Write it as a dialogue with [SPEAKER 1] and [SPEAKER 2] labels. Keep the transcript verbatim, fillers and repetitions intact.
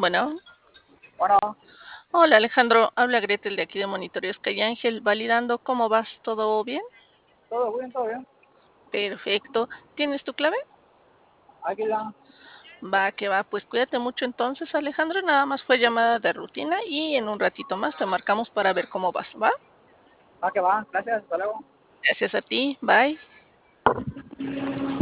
[SPEAKER 1] Bueno,
[SPEAKER 2] Bueno,
[SPEAKER 1] hola Alejandro, habla Gretel de aquí de Monitoreo Sky Ángel, validando cómo vas, ¿todo bien?
[SPEAKER 2] todo bien, todo bien.
[SPEAKER 1] Perfecto. ¿Tienes tu clave?
[SPEAKER 2] Aquí ya,
[SPEAKER 1] Va, que va, pues cuídate mucho entonces, Alejandro, nada más fue llamada de rutina y en un ratito más te marcamos para ver cómo vas, ¿va?
[SPEAKER 2] va que va. Gracias, hasta luego.
[SPEAKER 1] Gracias a ti, bye.